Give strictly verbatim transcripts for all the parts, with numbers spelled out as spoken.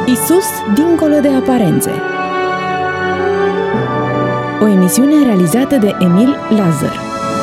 Isus dincolo de aparențe. O emisiune realizată de Emil Lazar.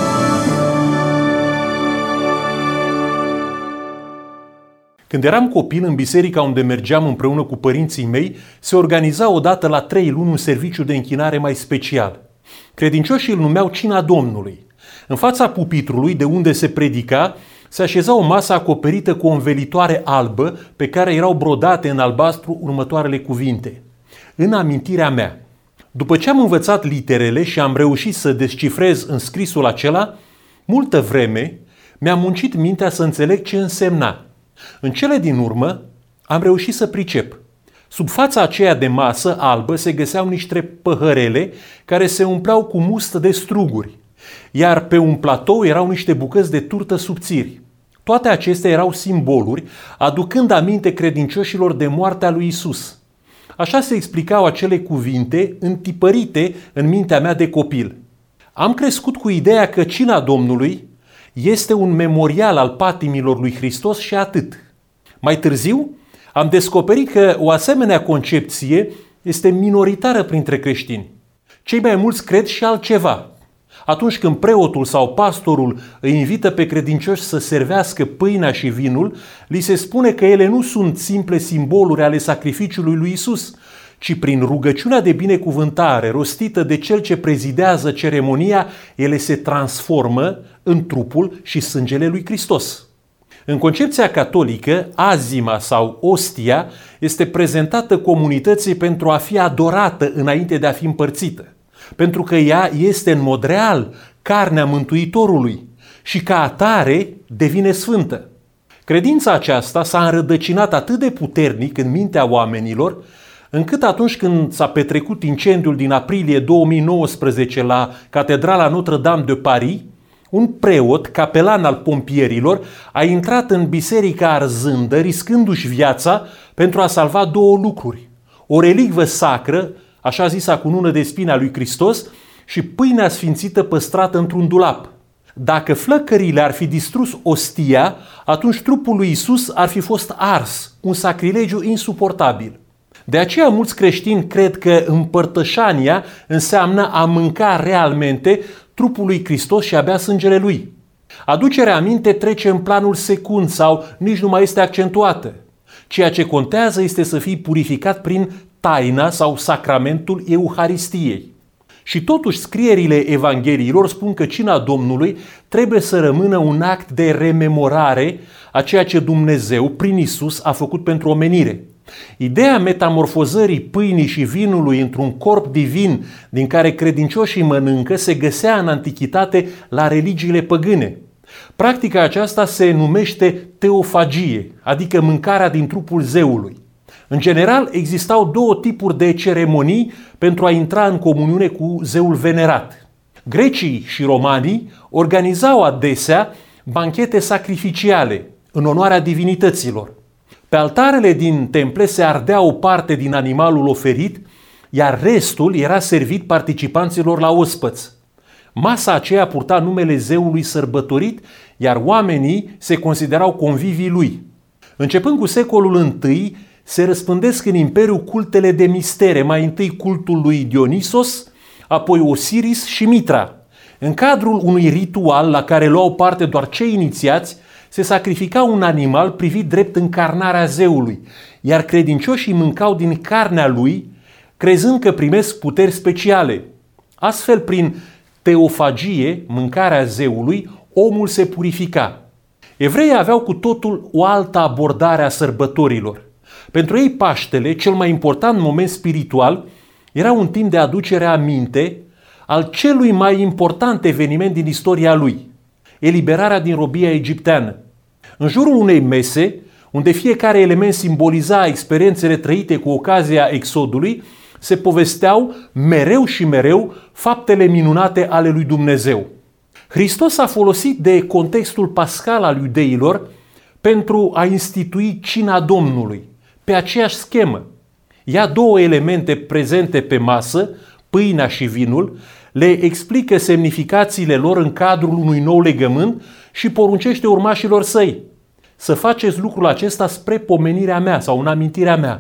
Când eram copil, în biserica unde mergeam împreună cu părinții mei, se organiza odată la trei luni un serviciu de închinare mai special. Credincioșii îl numeau Cina Domnului. În fața pupitrului, de unde se predica, se așeza o masă acoperită cu o învelitoare albă pe care erau brodate în albastru următoarele cuvinte: în amintirea mea. După ce am învățat literele și am reușit să descifrez în scrisul acela, multă vreme mi-a muncit mintea să înțeleg ce însemna. În cele din urmă am reușit să pricep. Sub fața aceea de masă albă se găseau niște păhărele care se umpleau cu mustă de struguri, iar pe un platou erau niște bucăți de turtă subțiri. Toate acestea erau simboluri, aducând aminte credincioșilor de moartea lui Isus. Așa se explicau acele cuvinte întipărite în mintea mea de copil. Am crescut cu ideea că Cina Domnului este un memorial al patimilor lui Hristos și atât. Mai târziu am descoperit că o asemenea concepție este minoritară printre creștini. Cei mai mulți cred și altceva. Atunci când preotul sau pastorul îi invită pe credincioși să servească pâinea și vinul, li se spune că ele nu sunt simple simboluri ale sacrificiului lui Isus, ci prin rugăciunea de binecuvântare rostită de cel ce prezidează ceremonia, ele se transformă în trupul și sângele lui Hristos. În concepția catolică, azima sau ostia este prezentată comunității pentru a fi adorată înainte de a fi împărțită, pentru că ea este în mod real carnea Mântuitorului și ca atare devine sfântă. Credința aceasta s-a înrădăcinat atât de puternic în mintea oamenilor, încât atunci când s-a petrecut incendiul din aprilie două mii nouăsprezece la Catedrala Notre-Dame de Paris, un preot, capelan al pompierilor, a intrat în biserica arzândă, riscându-și viața pentru a salva două lucruri: o relicvă sacră, așa zisa cunună de spini a lui Hristos, și pâinea sfințită păstrată într-un dulap. Dacă flăcările ar fi distrus ostia, atunci trupul lui Isus ar fi fost ars, un sacrilegiu insuportabil. De aceea mulți creștini cred că împărtășania înseamnă a mânca realmente trupul lui Hristos și a bea sângele lui. Aducerea aminte trece în planul secund sau nici nu mai este accentuată. Ceea ce contează este să fii purificat prin taina sau sacramentul Euharistiei. Și totuși scrierile Evangheliilor spun că Cina Domnului trebuie să rămână un act de rememorare a ceea ce Dumnezeu prin Isus a făcut pentru omenire. Ideea metamorfozării pâinii și vinului într-un corp divin din care credincioșii mănâncă se găsea în antichitate la religiile păgâne. Practica aceasta se numește teofagie, adică mâncarea din trupul zeului. În general, existau două tipuri de ceremonii pentru a intra în comuniune cu zeul venerat. Grecii și romanii organizau adesea banchete sacrificiale în onoarea divinităților. Pe altarele din temple se ardea o parte din animalul oferit, iar restul era servit participanților la ospăți. Masa aceea purta numele zeului sărbătorit, iar oamenii se considerau convivii lui. Începând cu secolul I, se răspândesc în imperiu cultele de mistere, mai întâi cultul lui Dionisos, apoi Osiris și Mitra. În cadrul unui ritual la care luau parte doar cei inițiați, se sacrifica un animal privit drept încarnarea zeului, iar credincioșii mâncau din carnea lui, crezând că primesc puteri speciale. Astfel, prin teofagie, mâncarea zeului, omul se purifica. Evreii aveau cu totul o altă abordare a sărbătorilor. Pentru ei Paștele, cel mai important moment spiritual, era un timp de aducere aminte al celui mai important eveniment din istoria lui: eliberarea din robia egipteană. În jurul unei mese, unde fiecare element simboliza experiențele trăite cu ocazia exodului, se povesteau mereu și mereu faptele minunate ale lui Dumnezeu. Hristos a folosit de contextul pascal al iudeilor pentru a institui Cina Domnului, pe aceeași schemă. Ia două elemente prezente pe masă, pâinea și vinul, le explică semnificațiile lor în cadrul unui nou legământ și poruncește urmașilor săi: să faceți lucrul acesta spre pomenirea mea sau în amintirea mea.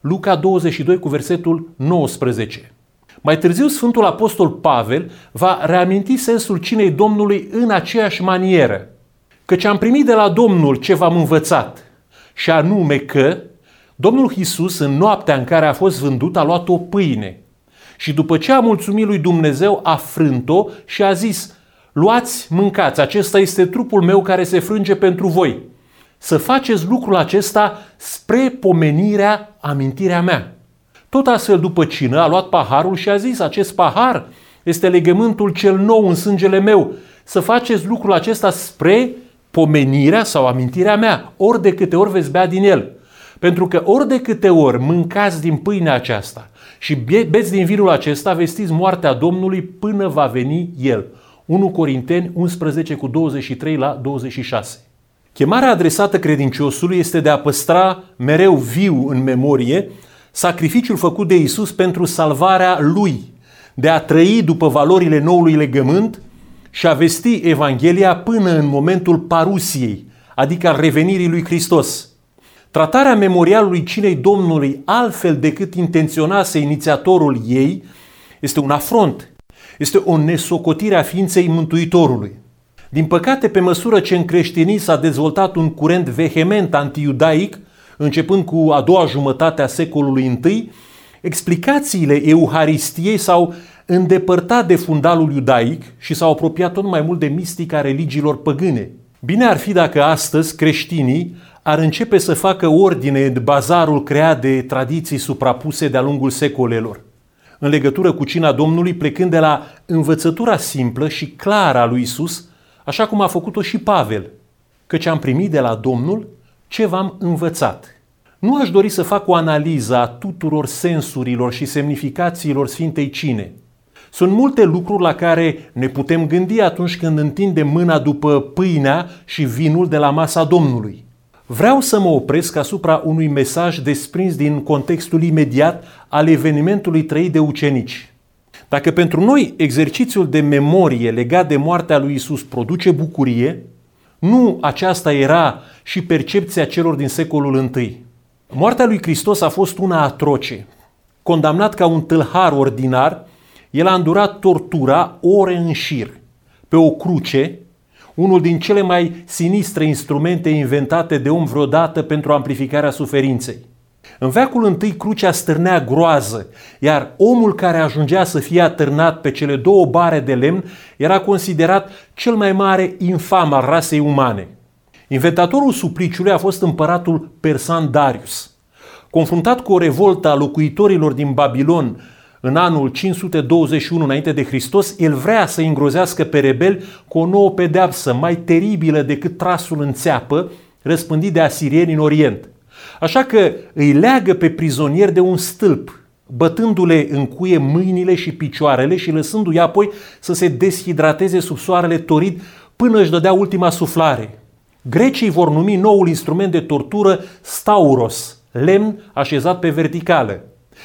Luca douăzeci și doi cu versetul nouăsprezece. Mai târziu, Sfântul Apostol Pavel va reaminti sensul cinei Domnului în aceeași manieră. Căci am primit de la Domnul ce v-am învățat, și anume că Domnul Iisus, în noaptea în care a fost vândut, a luat o pâine și după ce a mulțumit lui Dumnezeu, a frânt-o și a zis: luați, mâncați, acesta este trupul meu care se frânge pentru voi. Să faceți lucrul acesta spre pomenirea, amintirea mea. Tot astfel, după cină, a luat paharul și a zis: acest pahar este legământul cel nou în sângele meu. Să faceți lucrul acesta spre pomenirea sau amintirea mea, ori de câte ori veți bea din el. Pentru că ori de câte ori mâncați din pâinea aceasta și beți din vinul acesta, vestiți moartea Domnului până va veni El. unu Corinteni unsprezece cu douăzeci și trei la douăzeci și șase. Chemarea adresată credinciosului este de a păstra mereu viu în memorie sacrificiul făcut de Iisus pentru salvarea lui, de a trăi după valorile noului legământ și a vesti Evanghelia până în momentul parusiei, adică al revenirii lui Hristos. Tratarea memorialului cinei Domnului altfel decât intenționase inițiatorul ei este un afront, este o nesocotire a ființei Mântuitorului. Din păcate, pe măsură ce în creștinism s-a dezvoltat un curent vehement anti-iudaic, începând cu a doua jumătate a secolului întâi, explicațiile Euharistiei s-au îndepărtat de fundalul iudaic și s-au apropiat tot mai mult de mistica religiilor păgâne. Bine ar fi dacă astăzi creștinii ar începe să facă ordine în bazarul creat de tradiții suprapuse de-a lungul secolelor, în legătură cu cina Domnului, plecând de la învățătura simplă și clară a lui Iisus, așa cum a făcut-o și Pavel, căci am primit de la Domnul ce v-am învățat. Nu aș dori să fac o analiză a tuturor sensurilor și semnificațiilor Sfintei Cine. Sunt multe lucruri la care ne putem gândi atunci când întindem mâna după pâinea și vinul de la masa Domnului. Vreau să mă opresc asupra unui mesaj desprins din contextul imediat al evenimentului trăit de ucenici. Dacă pentru noi exercițiul de memorie legat de moartea lui Iisus produce bucurie, nu aceasta era și percepția celor din secolul întâi. Moartea lui Hristos a fost una atroce. Condamnat ca un tâlhar ordinar, el a îndurat tortura ore în șir, pe o cruce, unul din cele mai sinistre instrumente inventate de om vreodată pentru amplificarea suferinței. În veacul întâi, crucea stârnea groază, iar omul care ajungea să fie atârnat pe cele două bare de lemn era considerat cel mai mare infam al rasei umane. Inventatorul supliciului a fost împăratul persan Darius. Confruntat cu o revoltă a locuitorilor din Babilon în anul cinci sute douăzeci și unu înainte de Hristos, el vrea să îngrozească pe rebeli cu o nouă pedeapsă mai teribilă decât trasul în țeapă răspândit de asirieni în Orient. Așa că îi leagă pe prizonieri de un stâlp, bătându-le în cuie mâinile și picioarele și lăsându-i apoi să se deshidrateze sub soarele torid până își dădea ultima suflare. Grecii vor numi noul instrument de tortură stauros, lemn așezat pe verticală.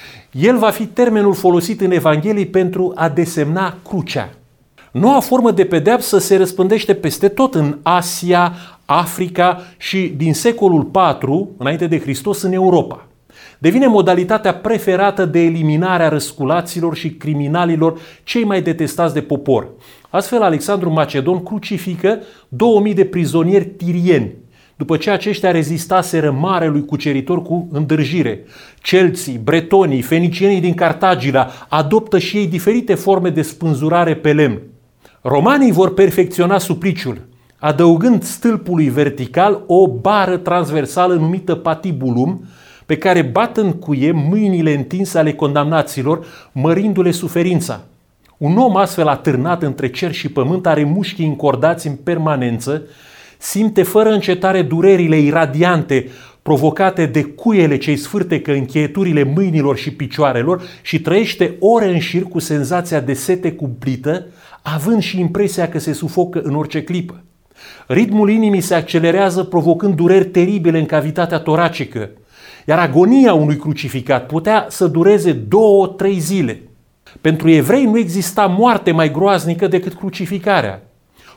El va fi termenul folosit în Evanghelii pentru a desemna crucea. Noua formă de pedeapsă se răspândește peste tot în Asia, Africa și din secolul patru, înainte de Hristos, în Europa. Devine modalitatea preferată de eliminare a răsculaților și criminalilor cei mai detestați de popor. Astfel, Alexandru Macedon crucifică două mii de prizonieri tirieni, după ce aceștia rezistaseră marelui cuceritor cu îndârjire. Celții, bretonii, fenicienii din Cartagina adoptă și ei diferite forme de spânzurare pe lemn. Romanii vor perfecționa supliciul, adăugând stâlpului vertical o bară transversală numită patibulum, pe care bat în cuie mâinile întinse ale condamnaților, mărindu-le suferința. Un om astfel atârnat între cer și pământ are mușchii încordați în permanență, simte fără încetare durerile iradiante provocate de cuiele ce îi sfârtecă încheieturile mâinilor și picioarelor și trăiește ore în șir cu senzația de sete cumplită, având și impresia că se sufocă în orice clipă. Ritmul inimii se accelerează, provocând dureri teribile în cavitatea toracică, iar agonia unui crucificat putea să dureze două, trei zile. Pentru evrei nu exista moarte mai groaznică decât crucificarea.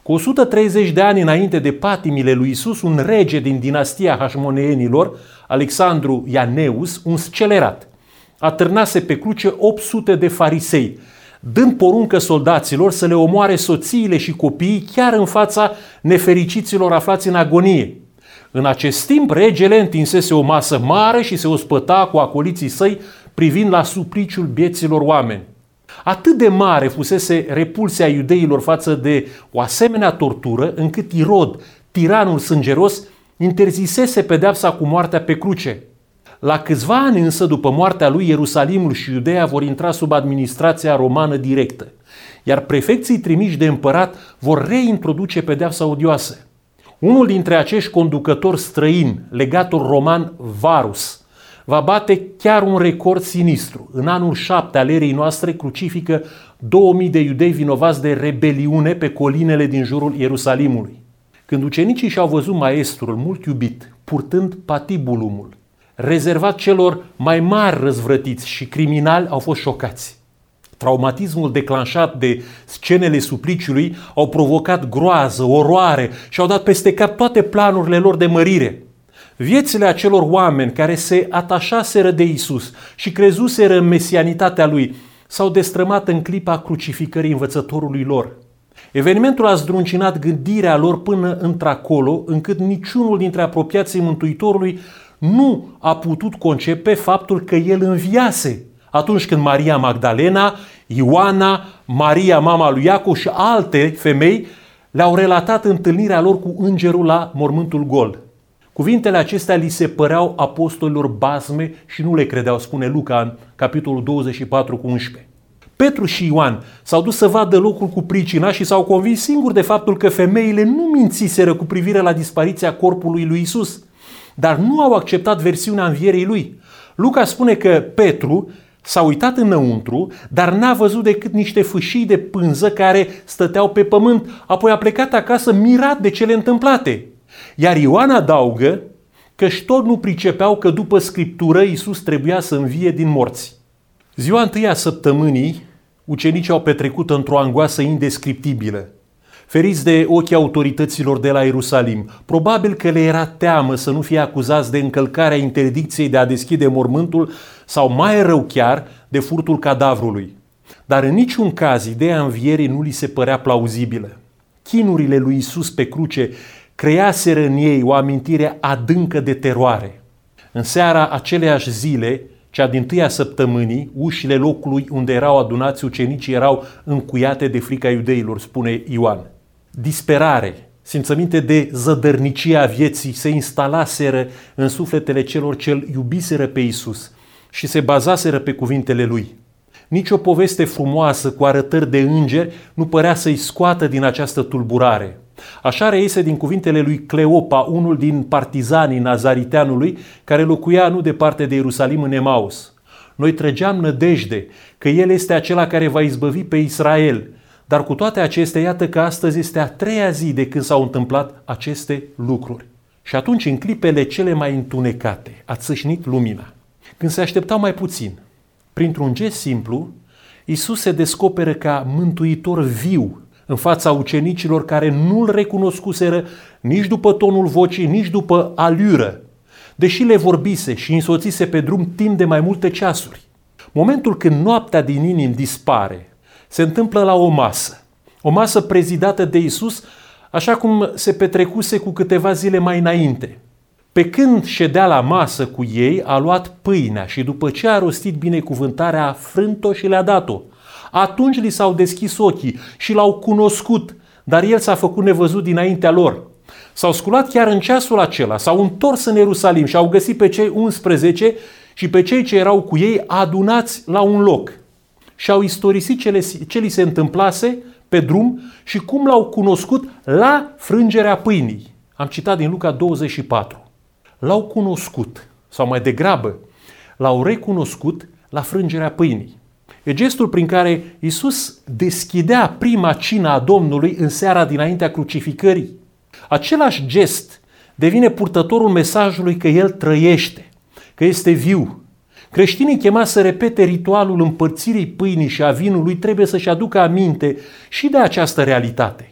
Cu o sută treizeci de ani înainte de patimile lui Isus, un rege din dinastia Hașmoneenilor, Alexandru Ianeus, un scelerat, atârnase pe cruce opt sute de farisei, dând poruncă soldaților să le omoare soțiile și copiii chiar în fața nefericiților aflați în agonie. În acest timp, regele întinsese o masă mare și se ospăta cu acoliții săi privind la supliciul vieților oameni. Atât de mare fusese repulsia iudeilor față de o asemenea tortură, încât Irod, tiranul sângeros, interzisese pedeapsa cu moartea pe cruce. La câțiva ani însă, după moartea lui, Ierusalimul și Iudeea vor intra sub administrația romană directă, iar prefecții trimiși de împărat vor reintroduce pedeapsa odioasă. Unul dintre acești conducători străini, legatul roman Varus, va bate chiar un record sinistru. În anul șapte al erei noastre crucifică două mii de iudei vinovați de rebeliune pe colinele din jurul Ierusalimului. Când ucenicii și-au văzut maestrul mult iubit, purtând patibulumul, rezervat celor mai mari răzvrătiți și criminali, au fost șocați. Traumatismul declanșat de scenele supliciului au provocat groază, oroare și au dat peste cap toate planurile lor de mărire. Viețile acelor oameni care se atașaseră de Isus și crezuseră în mesianitatea lui s-au destrămat în clipa crucificării învățătorului lor. Evenimentul a zdruncinat gândirea lor până într-acolo, încât niciunul dintre apropiații Mântuitorului nu a putut concepe faptul că el înviase, atunci când Maria Magdalena, Ioana, Maria, mama lui Iacov și alte femei le-au relatat întâlnirea lor cu îngerul la mormântul gol. Cuvintele acestea li se păreau apostolilor basme și nu le credeau, spune Luca în capitolul douăzeci și patru cu unsprezece. Petru și Ioan s-au dus să vadă locul cu pricina și s-au convins singuri de faptul că femeile nu mințiseră cu privire la dispariția corpului lui Isus, dar nu au acceptat versiunea învierii lui. Luca spune că Petru s-a uitat înăuntru, dar n-a văzut decât niște fâșii de pânză care stăteau pe pământ, apoi a plecat acasă mirat de cele întâmplate. Iar Ioan adaugă că-și tot nu pricepeau că după Scriptură Iisus trebuia să învie din morți. Ziua întâi a săptămânii, ucenicii au petrecut într-o angoasă indescriptibilă, feriți de ochii autorităților de la Ierusalim. Probabil că le era teamă să nu fie acuzați de încălcarea interdicției de a deschide mormântul sau, mai rău chiar, de furtul cadavrului. Dar în niciun caz ideea învierii nu li se părea plauzibilă. Chinurile lui Iisus pe cruce creaseră în ei o amintire adâncă de teroare. În seara aceleiași zile, cea dintâia săptămânii, ușile locului unde erau adunați ucenicii erau încuiate de frica iudeilor, spune Ioan. Disperare, simțăminte de zădărnicie a vieții se instalaseră în sufletele celor ce îl iubiseră pe Iisus și se bazaseră pe cuvintele lui. Nici o poveste frumoasă cu arătări de îngeri nu părea să-i scoată din această tulburare. Așa reiese din cuvintele lui Cleopa, unul din partizanii nazariteanului, care locuia nu departe de Ierusalim, în Emaus. Noi trăgeam nădejde că El este acela care va izbăvi pe Israel, dar cu toate acestea, iată că astăzi este a treia zi de când s-au întâmplat aceste lucruri. Și atunci, în clipele cele mai întunecate, a țâșnit lumina. Când se așteptau mai puțin, printr-un gest simplu, Iisus se descoperă ca mântuitor viu în fața ucenicilor care nu-L recunoscuseră nici după tonul vocii, nici după alură, deși le vorbise și însoțise pe drum timp de mai multe ceasuri. Momentul când noaptea din inimi dispare, se întâmplă la o masă. O masă prezidată de Iisus, așa cum se petrecuse cu câteva zile mai înainte. Pe când ședea la masă cu ei, a luat pâinea și după ce a rostit binecuvântarea, a frânt-o și le-a dat-o. Atunci li s-au deschis ochii și l-au cunoscut, dar el s-a făcut nevăzut dinaintea lor. S-au sculat chiar în ceasul acela, s-au întors în Ierusalim și au găsit pe cei unsprezece și pe cei ce erau cu ei adunați la un loc. Și au istorisit ce, le, ce li se întâmplase pe drum și cum l-au cunoscut la frângerea pâinii. Am citat din Luca douăzeci și patru. L-au cunoscut, sau mai degrabă, l-au recunoscut la frângerea pâinii. E gestul prin care Iisus deschidea prima cină a Domnului în seara dinaintea crucificării. Același gest devine purtătorul mesajului că El trăiește, că este viu. Creștinii chemați să repete ritualul împărțirii pâinii și a vinului trebuie să-și aducă aminte și de această realitate.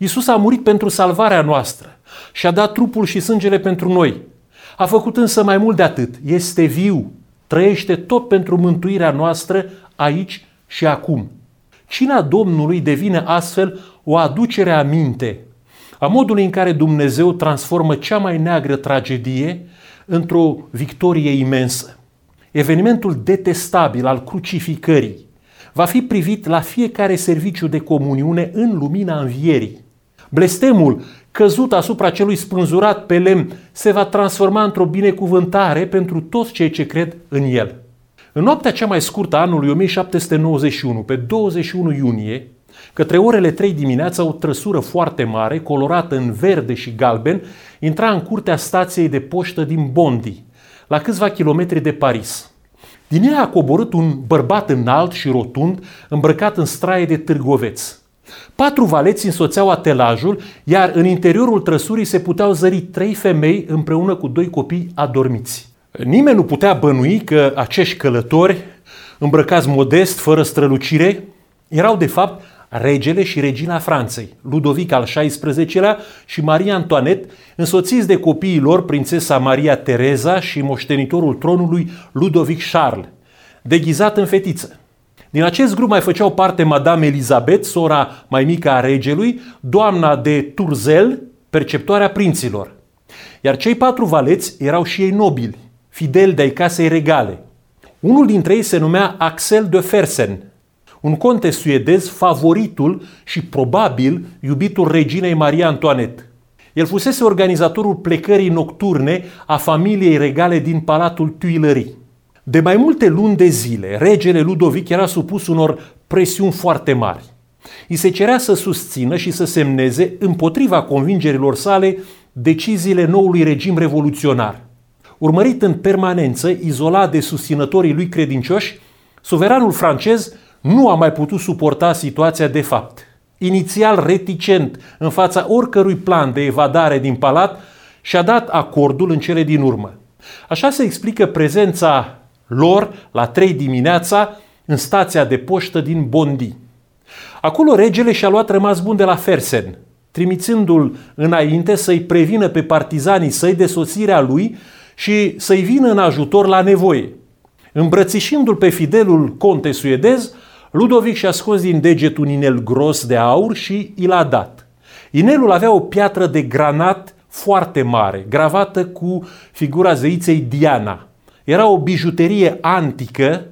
Iisus a murit pentru salvarea noastră și a dat trupul și sângele pentru noi. A făcut însă mai mult de atât. Este viu, trăiește tot pentru mântuirea noastră aici și acum. Cina Domnului devine astfel o aducere aminte a modului în care Dumnezeu transformă cea mai neagră tragedie într-o victorie imensă. Evenimentul detestabil al crucificării va fi privit la fiecare serviciu de comuniune în lumina învierii. Blestemul căzut asupra celui spânzurat pe lemn se va transforma într-o binecuvântare pentru toți cei ce cred în el. În noaptea cea mai scurtă a anului o mie șapte sute nouăzeci și unu, pe douăzeci și unu iunie, către orele trei dimineața, o trăsură foarte mare, colorată în verde și galben, intra în curtea stației de poștă din Bondy, la câțiva kilometri de Paris. Din ea a coborât un bărbat înalt și rotund, îmbrăcat în straie de târgoveț. Patru valeți însoțeau atelajul, iar în interiorul trăsurii se puteau zări trei femei împreună cu doi copii adormiți. Nimeni nu putea bănui că acești călători, îmbrăcați modest, fără strălucire, erau de fapt regele și regina Franței, Ludovic al șaisprezecelea și Maria Antoinette, însoțiți de copiii lor, prințesa Maria Tereza și moștenitorul tronului Ludovic Charles, deghizat în fetiță. Din acest grup mai făceau parte Madame Elisabeth, sora mai mică a regelui, doamna de Turzel, perceptoarea prinților. Iar cei patru valeți erau și ei nobili, fideli de-ai casei regale. Unul dintre ei se numea Axel de Fersen, un conte suedez, favoritul și probabil iubitul reginei Maria Antoinette. El fusese organizatorul plecării nocturne a familiei regale din Palatul Tuileries. De mai multe luni de zile, regele Ludovic era supus unor presiuni foarte mari. I se cerea să susțină și să semneze, împotriva convingerilor sale, deciziile noului regim revoluționar. Urmărit în permanență, izolat de susținătorii lui credincioși, suveranul francez nu a mai putut suporta situația de fapt. Inițial reticent în fața oricărui plan de evadare din palat, și-a dat acordul în cele din urmă. Așa se explică prezența lor la trei dimineața în stația de poștă din Bondy. Acolo regele și-a luat rămas bun de la Fersen, trimițându-l înainte să-i prevină pe partizanii săi de sosirea lui și să-i vină în ajutor la nevoie. Îmbrățișându-l pe fidelul conte suedez, Ludovic și-a scos din deget un inel gros de aur și i l-a dat. Inelul avea o piatră de granat foarte mare, gravată cu figura zeiței Diana. Era o bijuterie antică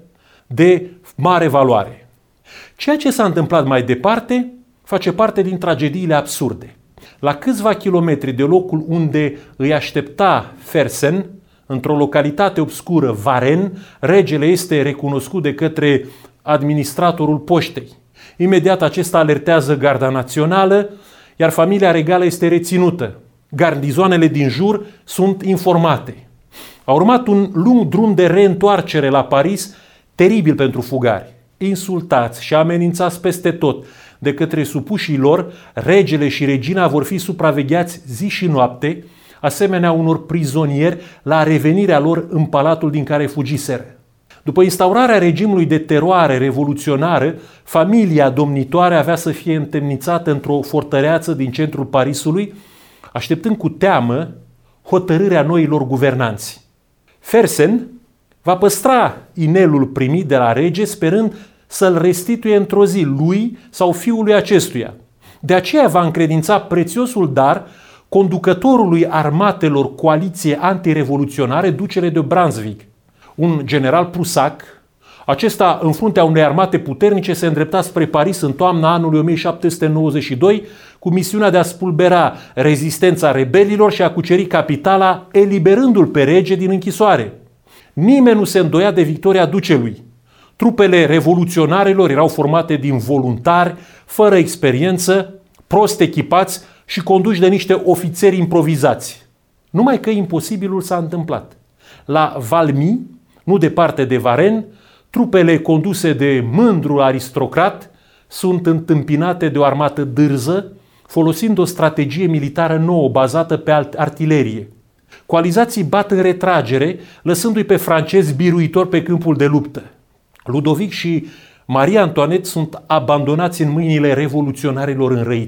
de mare valoare. Ceea ce s-a întâmplat mai departe face parte din tragediile absurde. La câțiva kilometri de locul unde îi aștepta Fersen, într-o localitate obscură, Varennes, regele este recunoscut de către administratorul poștei. Imediat acesta alertează garda națională, iar familia regală este reținută. Garnizoanele din jur sunt informate. A urmat un lung drum de reîntoarcere la Paris, teribil pentru fugari. Insultați și amenințați peste tot de către supușii lor, regele și regina vor fi supravegheați zi și noapte, asemenea unor prizonieri la revenirea lor în palatul din care fugiseră. După instaurarea regimului de teroare revoluționară, familia domnitoare avea să fie întemnițată într-o fortăreață din centrul Parisului, așteptând cu teamă hotărârea noilor guvernanți. Fersen va păstra inelul primit de la rege, sperând să-l restituie într-o zi lui sau fiului acestuia. De aceea va încredința prețiosul dar conducătorului armatelor coaliție antirevoluționare, ducele de Brunswick, un general prusac. Acesta, în fruntea unei armate puternice, se îndrepta spre Paris în toamna anului o mie șapte sute nouăzeci și doi cu misiunea de a spulbera rezistența rebelilor și a cuceri capitala, eliberându-l pe rege din închisoare. Nimeni nu se îndoia de victoria ducelui. Trupele revoluționarilor erau formate din voluntari, fără experiență, prost echipați și conduși de niște ofițeri improvizați. Numai că imposibilul s-a întâmplat. La Valmy, nu departe de Varennes, trupele conduse de mândrul aristocrat sunt întâmpinate de o armată dârză, folosind o strategie militară nouă bazată pe artilerie. Coalizații bat în retragere, lăsându-i pe francezi biruitori pe câmpul de luptă. Ludovic și Maria Antoinette sunt abandonați în mâinile revoluționarilor înrăiți.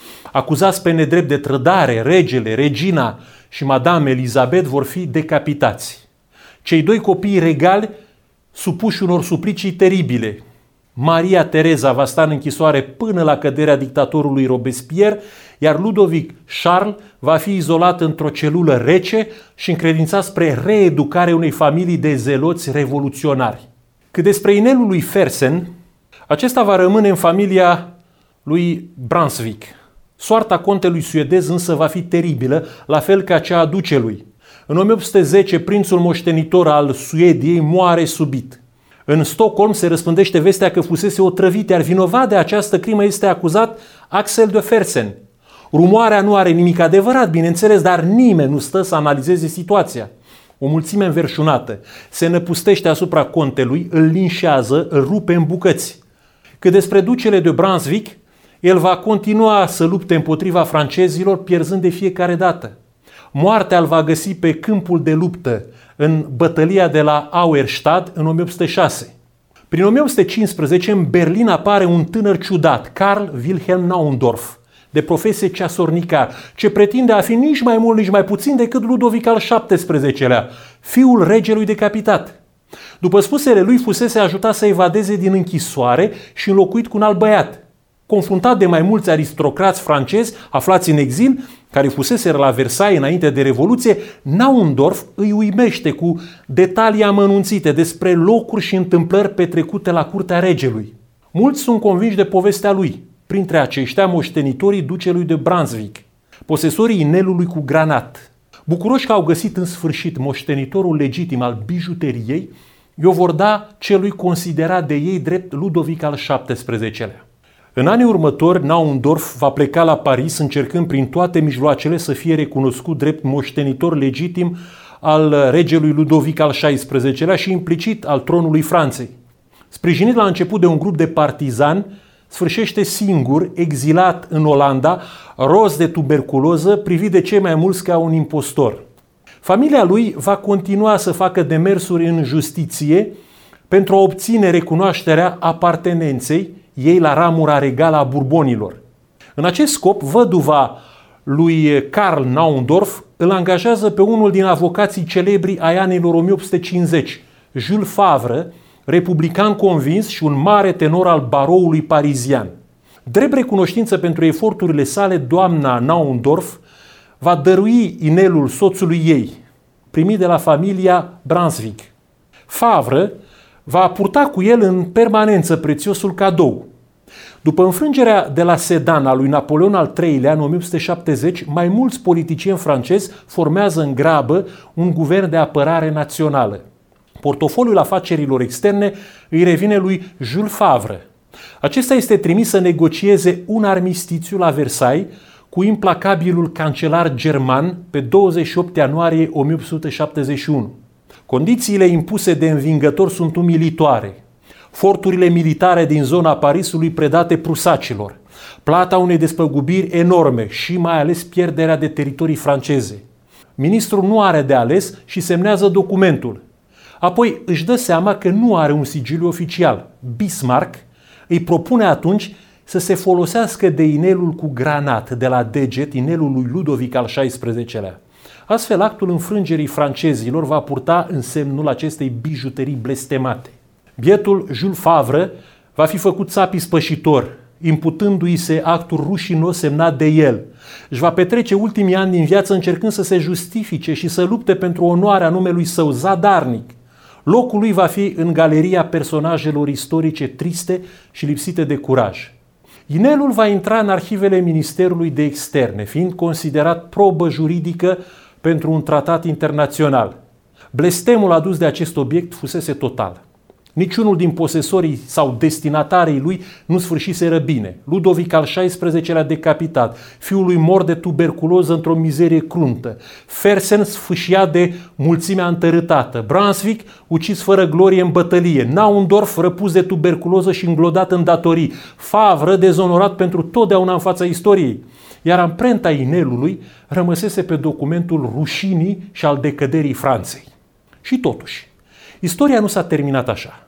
Acuzați pe nedrept de trădare, regele, regina și Madame Elizabeth vor fi decapitați. Cei doi copii regali supuși unor suplicii teribile. Maria Tereza va sta în închisoare până la căderea dictatorului Robespierre, iar Ludovic Charles va fi izolat într-o celulă rece și încredințat spre reeducarea unei familii de zeloți revoluționari. Cât despre inelul lui Fersen, acesta va rămâne în familia lui Brunswick. Soarta contelui suedez însă va fi teribilă, la fel ca cea a ducelui. În o mie opt sute zece, prințul moștenitor al Suediei moare subit. În Stockholm se răspândește vestea că fusese otrăvit, iar vinovat de această crimă este acuzat Axel de Fersen. Rumoarea nu are nimic adevărat, bineînțeles, dar nimeni nu stă să analizeze situația. O mulțime înverșunată se năpustește asupra contelui, îl linșează, îl rupe în bucăți. Cât despre ducele de Brunswick, el va continua să lupte împotriva francezilor, pierzând de fiecare dată. Moartea îl va găsi pe câmpul de luptă în bătălia de la Auerstadt în o mie opt sute șase. Prin o mie opt sute cincisprezece, în Berlin apare un tânăr ciudat, Karl Wilhelm Naundorf, de profesie ceasornicar, ce pretinde a fi nici mai mult, nici mai puțin decât Ludovic al șaptesprezecelea-lea, fiul regelui decapitat. După spusele lui, fusese ajutat să evadeze din închisoare și înlocuit cu un alt băiat. Confruntat de mai mulți aristocrați francezi aflați în exil, care fuseseră la Versailles înainte de Revoluție, Naundorf îi uimește cu detalii amănunțite despre locuri și întâmplări petrecute la curtea regelui. Mulți sunt convinși de povestea lui, printre aceștia moștenitorii ducelui de Brunswick, posesorii inelului cu granat. Bucuroși că au găsit în sfârșit moștenitorul legitim al bijuteriei, i-o vor da celui considerat de ei drept Ludovic al șaptesprezecelea-lea. În anii următori, Naundorf va pleca la Paris încercând prin toate mijloacele să fie recunoscut drept moștenitor legitim al regelui Ludovic al șaisprezecelea-lea și implicit al tronului Franței. Sprijinit la început de un grup de partizani, sfârșește singur, exilat în Olanda, roz de tuberculoză, privit de cei mai mulți ca un impostor. Familia lui va continua să facă demersuri în justiție pentru a obține recunoașterea apartenenței ei la ramura regală a Burbonilor. În acest scop, văduva lui Karl Naundorf îl angajează pe unul din avocații celebri ai anilor o mie opt sute cincizeci, Jules Favre, republican convins și un mare tenor al baroului parizian. Drept recunoștință pentru eforturile sale, doamna Naundorf va dărui inelul soțului ei, primit de la familia Brunswick. Favre va purta cu el în permanență prețiosul cadou. După înfrângerea de la Sedan a lui Napoleon al treilea în o mie opt sute șaptezeci, mai mulți politicieni francezi formează în grabă un guvern de apărare națională. Portofoliul afacerilor externe îi revine lui Jules Favre. Acesta este trimis să negocieze un armistițiu la Versailles cu implacabilul cancelar german pe douăzeci și opt ianuarie o mie opt sute șaptezeci și unu. Condițiile impuse de învingător sunt umilitoare. Forturile militare din zona Parisului predate prusacilor, plata unei despăgubiri enorme și mai ales pierderea de teritorii franceze. Ministrul nu are de ales și semnează documentul. Apoi își dă seama că nu are un sigiliu oficial. Bismarck îi propune atunci să se folosească de inelul cu granat de la deget, inelul lui Ludovic al șaisprezecelea-lea. Astfel, actul înfrângerii francezilor va purta însemnul acestei bijuterii blestemate. Bietul Jules Favre va fi făcut țap ispășitor, imputându-i se actul rușinos semnat de el. Își va petrece ultimii ani din viață încercând să se justifice și să lupte pentru onoarea numelui său zadarnic. Locul lui va fi în galeria personajelor istorice triste și lipsite de curaj. Inelul va intra în arhivele Ministerului de Externe, fiind considerat probă juridică pentru un tratat internațional. Blestemul adus de acest obiect fusese total. Niciunul din posesorii sau destinatarii lui nu sfârșiseră bine. Ludovic al șaisprezecelea-lea decapitat, fiul lui mor de tuberculoză într-o mizerie cruntă, Fersen sfâșia de mulțimea întărâtată, Brunswick ucis fără glorie în bătălie, Naundorf răpus de tuberculoză și înglodat în datorii, Favre dezonorat pentru totdeauna în fața istoriei, iar amprenta inelului rămăsese pe documentul rușinii și al decăderii Franței. Și totuși, istoria nu s-a terminat așa.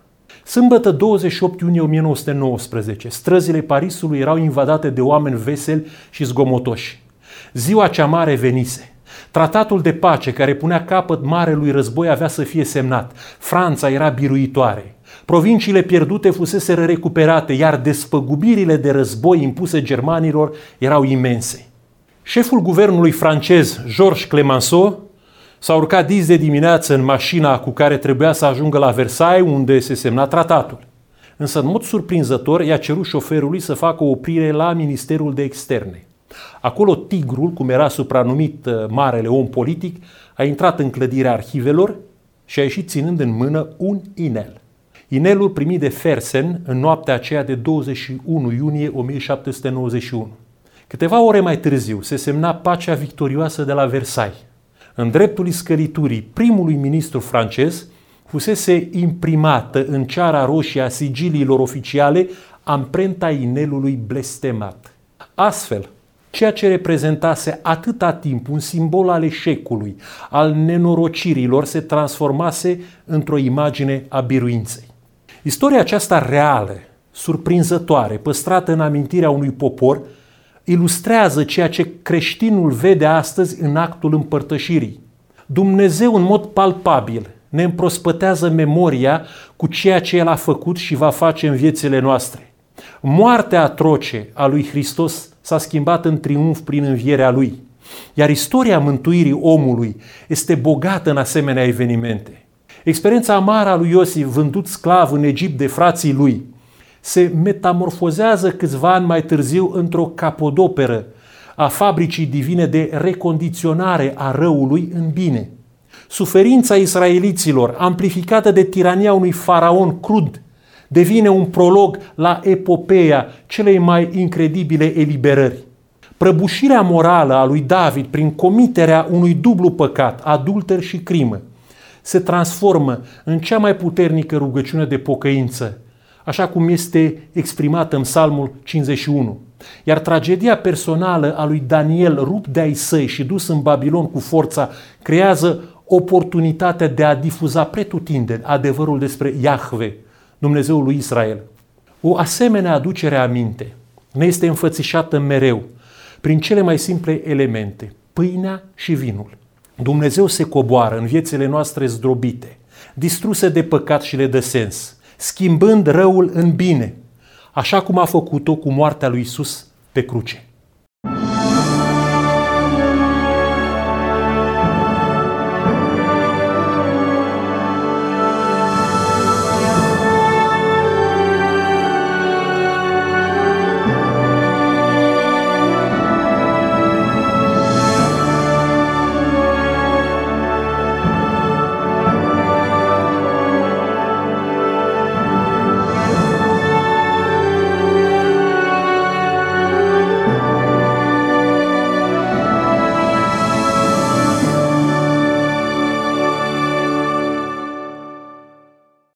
Sâmbătă douăzeci și opt iunie o mie nouă sute nouăsprezece, străzile Parisului erau invadate de oameni veseli și zgomotoși. Ziua cea mare venise. Tratatul de pace care punea capăt marelui război avea să fie semnat. Franța era biruitoare. Provinciile pierdute fuseseră recuperate, iar despăgubirile de război impuse germanilor erau imense. Șeful guvernului francez, Georges Clemenceau, s-a urcat dis de dimineață în mașina cu care trebuia să ajungă la Versailles, unde se semna tratatul. Însă, în mod surprinzător, i-a cerut șoferului să facă o oprire la Ministerul de Externe. Acolo tigrul, cum era supranumit marele om politic, a intrat în clădirea arhivelor și a ieșit ținând în mână un inel. Inelul primit de Fersen în noaptea aceea de douăzeci și unu iunie o mie șapte sute nouăzeci și unu. Câteva ore mai târziu se semna pacea victorioasă de la Versailles. În dreptul iscăriturii primului ministru francez fusese imprimată în ceara roșie a sigiliilor oficiale amprenta inelului blestemat. Astfel, ceea ce reprezentase atâta timp un simbol al eșecului, al nenorocirilor, se transformase într-o imagine a biruinței. Istoria aceasta reală, surprinzătoare, păstrată în amintirea unui popor, ilustrează ceea ce creștinul vede astăzi în actul împărtășirii. Dumnezeu, în mod palpabil, ne împrospătează memoria cu ceea ce El a făcut și va face în viețile noastre. Moartea atroce a lui Hristos s-a schimbat în triumf prin învierea Lui, iar istoria mântuirii omului este bogată în asemenea evenimente. Experiența amară a lui Iosif, vândut sclav în Egipt de frații lui, se metamorfozează câțiva ani mai târziu într-o capodoperă a fabricii divine de recondiționare a răului în bine. Suferința israeliților, amplificată de tirania unui faraon crud, devine un prolog la epopeea celei mai incredibile eliberări. Prăbușirea morală a lui David prin comiterea unui dublu păcat, adulter și crimă, se transformă în cea mai puternică rugăciune de pocăință, așa cum este exprimată în Psalmul cincizeci și unu. Iar tragedia personală a lui Daniel, rupt de ai săi și dus în Babilon cu forța, creează oportunitatea de a difuza pretutindeni adevărul despre Iahve, Dumnezeul lui Israel. O asemenea aducere aminte ne este înfățișată mereu prin cele mai simple elemente, pâinea și vinul. Dumnezeu se coboară în viețile noastre zdrobite, distruse de păcat și le dă sens, schimbând răul în bine, așa cum a făcut-o cu moartea lui Iisus pe cruce.